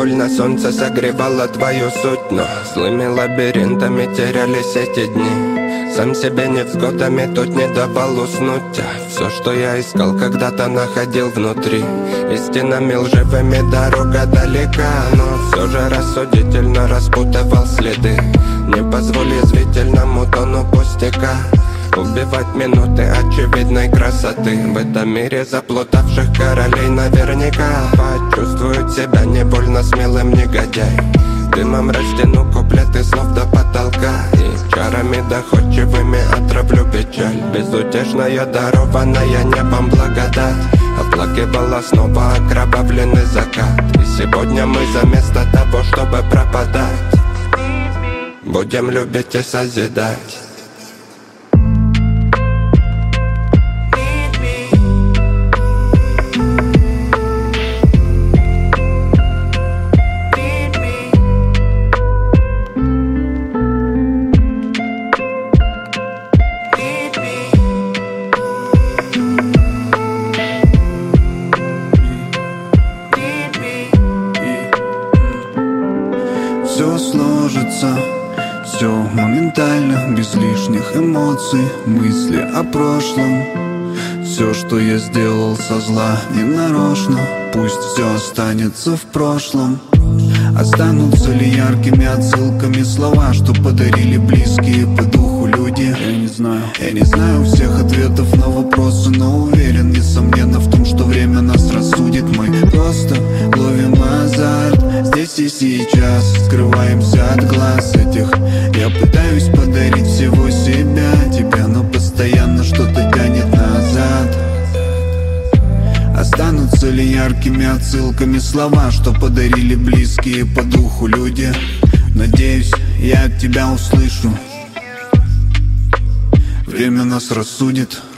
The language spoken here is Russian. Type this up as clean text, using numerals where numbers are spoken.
больно солнце согревало твою суть, но злыми лабиринтами терялись эти дни. Сам себе невзгодами тут не давал уснуть, а все, что я искал, когда-то находил внутри. Истинами лживыми дорога далека, но все же рассудительно распутывал следы. Не позволь язвительному тону пустяка убивать минуты очевидной красоты. В этом мире заплутавших королей наверняка почувствуют себя не больно смелым негодяй. Дымом растяну куплеты слов до потолка и чарами доходчивыми отравлю печаль. Безутешная дарованная небом благодать оплакивала снова окровавленный закат. И сегодня мы заместо того, чтобы пропадать, будем любить и созидать. Все сложится, все моментально, без лишних эмоций, мысли о прошлом. Все, что я сделал со зла не нарочно, пусть все останется в прошлом. Останутся ли яркими отсылками слова, что подарили близкие по духу люди? Я не знаю всех ответов на вопросы, но уверен, несомненно, в том, что время нас рассудит. Мы просто ловим азарт здесь и сейчас, скрываемся от глаз этих. Я пытаюсь подарить всего себя тебе, но постоянно что-то тянет назад. Останутся ли яркими отсылками слова, что подарили близкие по духу люди? Надеюсь, я от тебя услышу. Время нас рассудит.